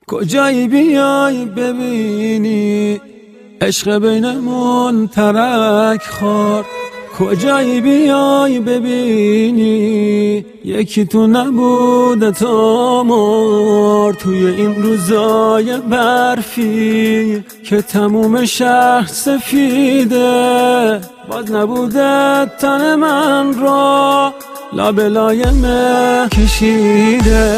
کجایی بیای ببینی عشق بینمون ترک خورد. کجایی بیای ببینی یکی تو نبوده تا مرد. توی این روزای برفی که تموم شهر سفیده، باز نبوده تن من را لابلای مه کشیده.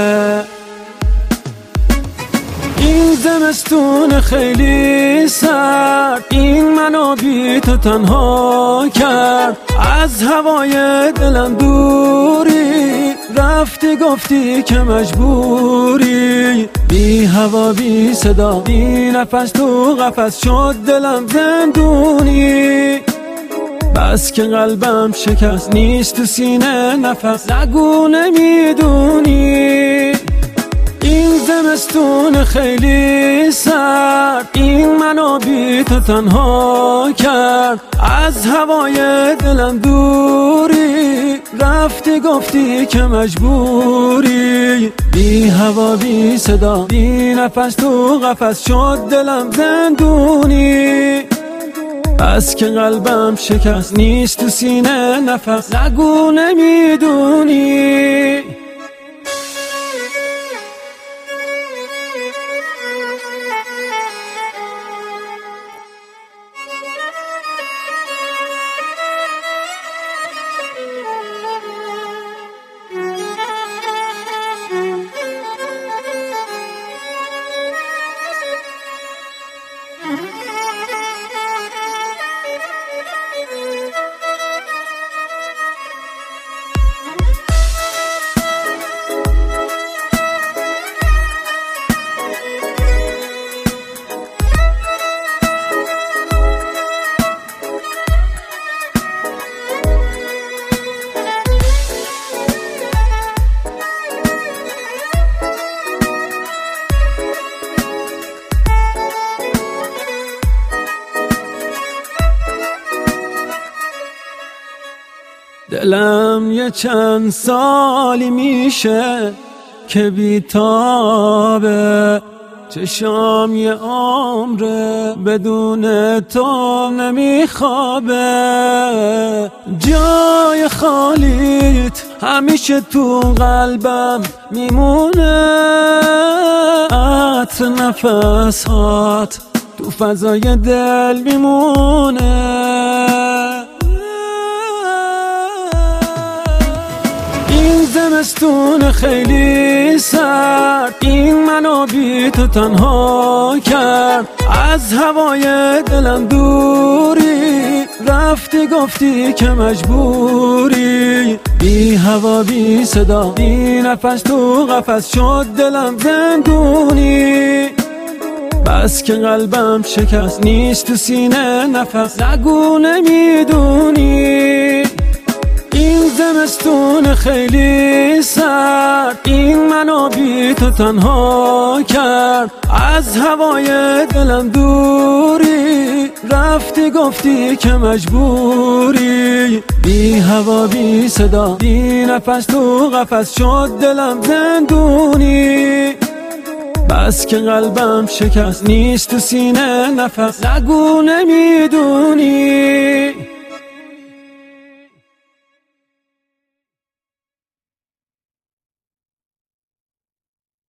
این زمستون خیلی سرد، این منو بی تو تنها کرد. از هوای دلم دوری رفتی، گفتی که مجبوری. بی هوا بی صدا بی نفس تو قفس شد دلم زندونی. بس که قلبم شکست نیست تو سینه نفس، نگو نمیدونی. این زمستون خیلی سرد، این منو بی تو تنها کرد. از هوای دلم دوری رفتی، گفتی که مجبوری. بی هوا بی صدا بی نفس تو قفس شد دلم زندونی. بس که قلبم شکست نیست تو سینه نفس، نگو نمیدونی. دلم یه چند سالی میشه که بیتابه، چشام یه عمره بدون تو نمیخوابه. جای خالیت همیشه تو قلبم میمونه، عطر نفسات تو فضای دل میمونه. زمستون خیلی سرد، این منو بی تو تنها کرد. از هوای دلم دوری رفتی، گفتی که مجبوری. بی هوا بی صدا بی نفس تو قفس شد دلم زندونی. بس که قلبم شکست نیست تو سینه نفس، نگو نمیدونی. این زمستون خیلی سرد، این منو بی تو تنها کرد. از هوای دلم دوری رفتی، گفتی که مجبوری. بی هوا بی صدا بی نفس تو قفس شد دلم زندونی. بس که قلبم شکست نیست تو سینه نفس، نگو نمیدونی.